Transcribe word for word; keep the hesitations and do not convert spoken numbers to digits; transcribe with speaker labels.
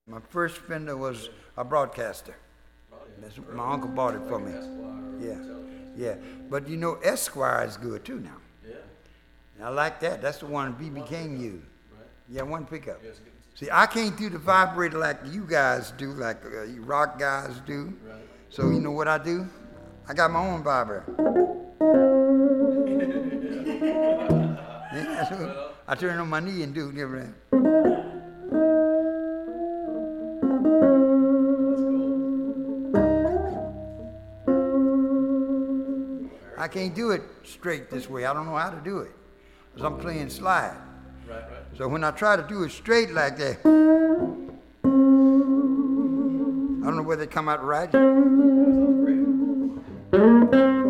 Speaker 1: My first Fender was a broadcaster. That's, my uncle bought it for me. Yeah, yeah. But you know, Esquire is good too now. Yeah. I like that. That's the one B B King used. Yeah, one pickup. See, I can't do the vibrator like you guys do, like uh, you rock guys do. So you know what I do? I got my own vibrator. Yeah, so I turn on my knee and do everything. I can't do it straight this way. I don't know how to do it because I'm playing slide. Right, right. So when I try to do it straight like that, I don't know whether it come out right. That sounds great.